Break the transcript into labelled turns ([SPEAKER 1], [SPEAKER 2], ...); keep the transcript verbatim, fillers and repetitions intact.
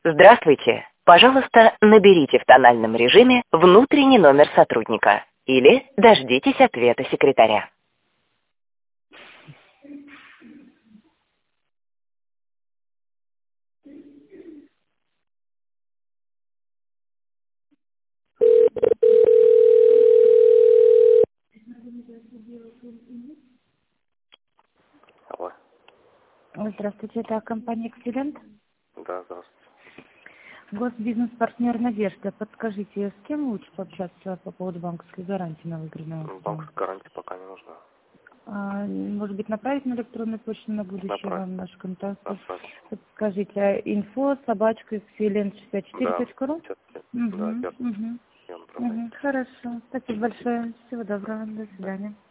[SPEAKER 1] Здравствуйте. Пожалуйста, наберите в тональном режиме внутренний номер сотрудника или дождитесь ответа секретаря.
[SPEAKER 2] Алло.
[SPEAKER 3] Здравствуйте, это компания «Экселент».
[SPEAKER 2] Да, здравствуйте.
[SPEAKER 3] Госбизнес-партнер «Надежда». Подскажите, с кем лучше пообщаться по поводу банковской гарантии на выигранного
[SPEAKER 2] Ну,
[SPEAKER 3] автомобиля?
[SPEAKER 2] банковская гарантия пока не нужна.
[SPEAKER 3] А, может быть, направить на электронную почту на будущее
[SPEAKER 2] Направь.
[SPEAKER 3] вам наш контакт?
[SPEAKER 2] Направь.
[SPEAKER 3] Подскажите, а инфо собачка экселент шестьдесят четыре
[SPEAKER 2] Да,
[SPEAKER 3] точка ру?
[SPEAKER 2] сейчас,
[SPEAKER 3] Угу,
[SPEAKER 2] да, верно.
[SPEAKER 3] угу,
[SPEAKER 2] Я направляю.
[SPEAKER 3] угу. Хорошо. Спасибо большое. Всего доброго. До свидания.